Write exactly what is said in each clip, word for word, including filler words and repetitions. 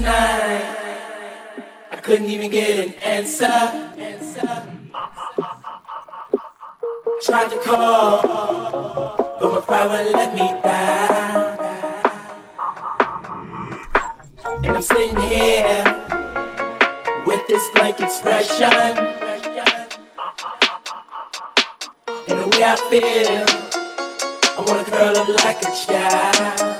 night, I couldn't even get an answer. Tried to call, but my pride wouldn't let me down. And I'm sitting here with this blank expression. And the way I feel, I wanna curl up like a child.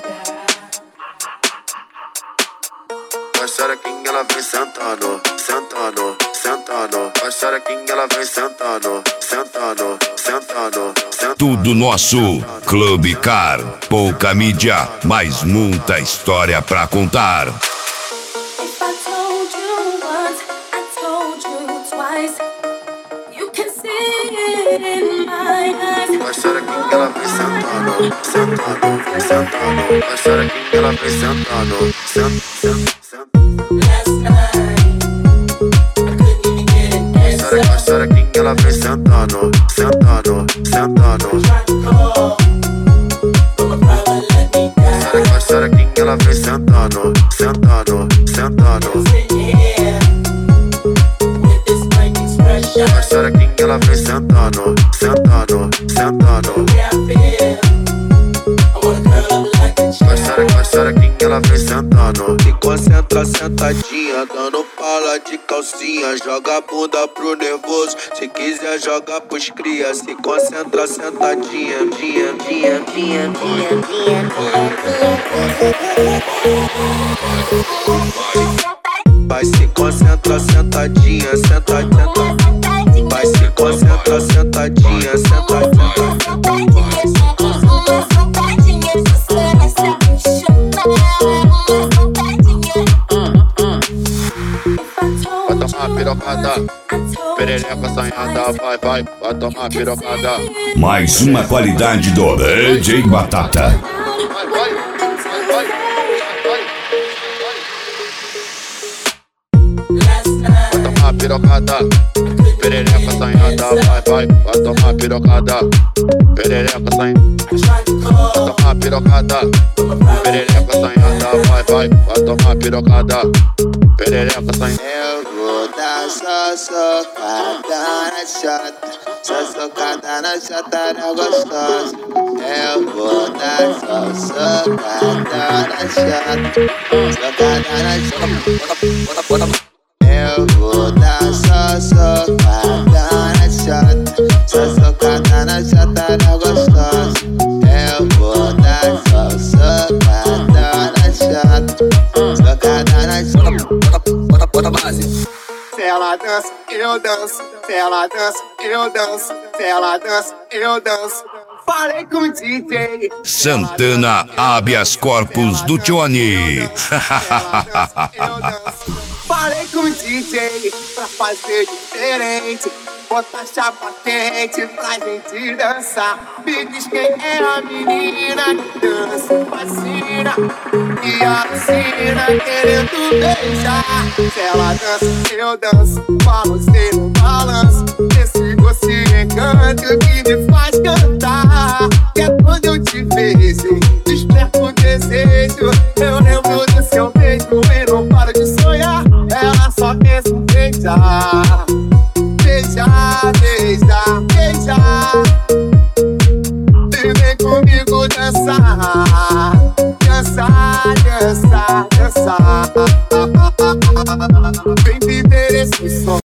Vai quem ela vem sentando, sentando, sentando. Vai quem ela vem sentando, sentando, sentando, sentando. Tudo nosso, Clube Car. Pouca mídia, mas muita história pra contar. If I told you once, I told you twice. You can see it in my eyes. Vai quem ela vem sentando, sentando, sentando. Vai quem ela vem sentando, sentando, sentando. Last night, I couldn't even get an answer. Vai quem ela vem sentando, sentando, sentando. Tried to call, but my pride wouldn't let me down. Vai quem ela vem sentando, sentando, sentando. Sitting here with this blank expression. Vai quem ela vem sentando, sentando, sentando. The way I feel, I wanna curl up like a child. Vai quem ela vem sentando. Se concentra sentadinha, dando pala de calcinha. Joga a bunda pro nervoso, se quiser joga pros cria. Se concentra sentadinha, dia, dia, dia, dia, dia. Vai se concentra sentadinha, sentadinha. Vai se concentra sentadinha, sentadinha. Vai tomar pirocada, perereca assanhada, vai, vai, vai tomar pirocada. Mais uma qualidade do D J Batata. Vai, vai, vai, vai, Last night, vai tomar pirocada, perereca assanhada, vai, vai, vai tomar pirocada. Perereca assanhada, tried to call, vai tomar pirocada. Perereca assanhada, vai, vai, vai tomar pirocada. Perereca assanhada. Eu vou dar só socada na chata, só socada na chata na gostosa. Eu vou dar só socada na chata, socada na chata. Eu vou dar só socada na chata, só socada na chata na gostosa. Eu vou dar só socada na chata, socada na chata. Bota, bota base. Se ela dança, eu danço. Se ela dança, eu danço. Se ela dança, eu danço. Falei com o D J Santana habeas corpus do Johnny. Falei com o D J pra fazer diferente. Botar chapa quente pra gente dançar. Me diz quem é a menina que dança, fascina e assina querendo beijar. Se ela dança, eu danço. Balancei no balanço. Esse doce encanto que me faz cantar. Que é quando eu te vejo, desperto o desejo. Eu lembro do seu beijo e não paro de sonhar. Ela só pensa em beijar. Beijar, beijar, beijar. E vem comigo dançar. Dançar, dançar, dançar. Vem viver esse som.